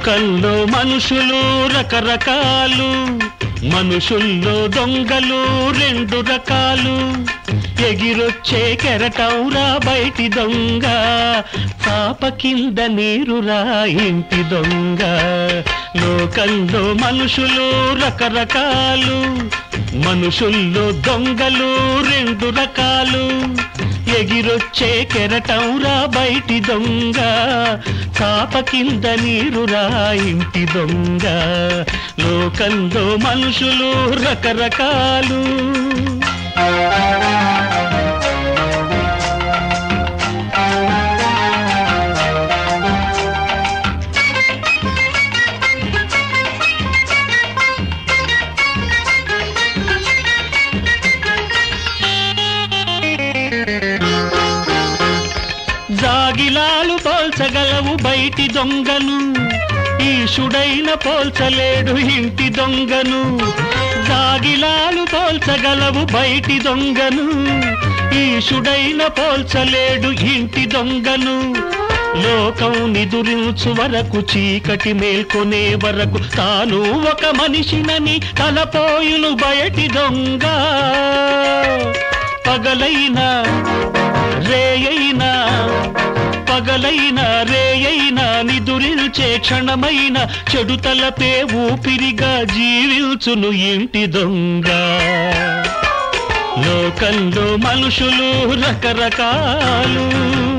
లోకంలో మనుషులు రకరకాలు, మనుషుల్లో దొంగలు రెండు రకాలు. ఎగిరొచ్చే కెరటంరా బయటి దొంగ, పాప కింద నీరురా ఇంటి దొంగ. లోకంలో మనుషులు రకరకాలు, మనుషుల్లో దొంగలు రెండు రకాలు. ఎగిరొచ్చే కెరటంరా బయటి దొంగ, కాప కింద నీరురా ఇంటి దొంగ. లోకంలో మనుషులు రకరకాలు. జాగిలాలు పోల్చగలవు బయటి దొంగను, ఈశుడైన పోల్చలేడు ఇంటి దొంగను. జాగిలాలు పోల్చగలవు బయటి దొంగను, ఈశుడైన పోల్చలేడు ఇంటి దొంగను. లోకం నిదురించు వరకు, చీకటి మేల్కొనే వరకు, తాను ఒక మనిషినని తలపోయును బయటి దొంగ. పగలైనా రేయైనా, పగలైనా రేయైనా నిదురిల్చే క్షణమైన చెడు తలపే ఊపిరిగా జీవించును ఇంటి దొంగ. లోకంలో మనుషులు రకరకాలు.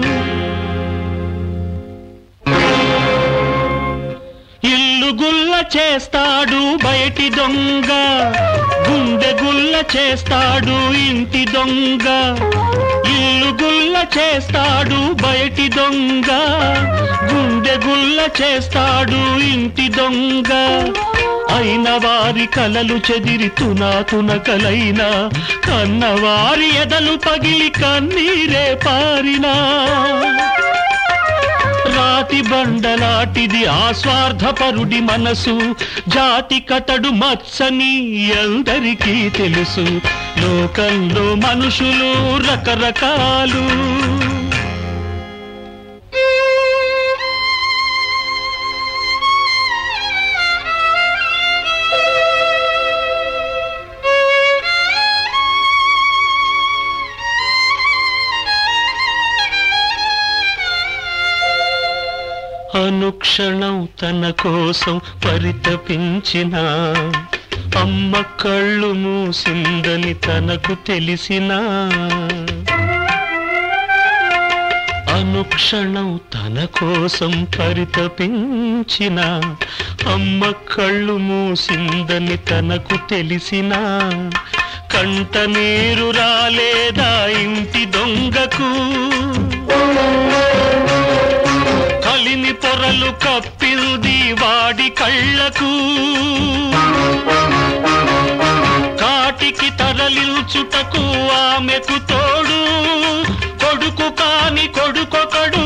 ఇల్లు గుల్ల చేస్తాడు బయటి దొంగ, గుండె గుల్ల చేస్తాడు ఇంటి దొంగ. ఇల్లు గుల్ల చేస్తాడు బయటి దొంగ, గుండె గుల్ల చేస్తాడు ఇంటి దొంగ. అయిన వారి కలలు చెదిరి తునకలైనా, కన్నవారి ఎదలు పగిలి కన్నీరే పారినా. రాతి బండలాటిది ఆ స్వార్థపరుడి మనసు, జాతి కతడు మచ్చని అందరికీ తెలుసు. లోకంలో మనుషులు రకరకాలు. అనుక్షణం తన కోసం పరితపించిన అమ్మ కళ్ళు మూసిందని తనకు తెలిసినా, అనుక్షణం తన కోసం పరితపించిన అమ్మ కళ్ళు మూసిందని తనకు తెలిసినా, కంట నీరు రాలేదా ఇంటి దొంగకు. కలిని పొరలు కప్పింది వాడి కళ్ళకు, కాటికి తరలించుటకు ఆమెకు తోడు కొడుకు కాని కొడుకొకడు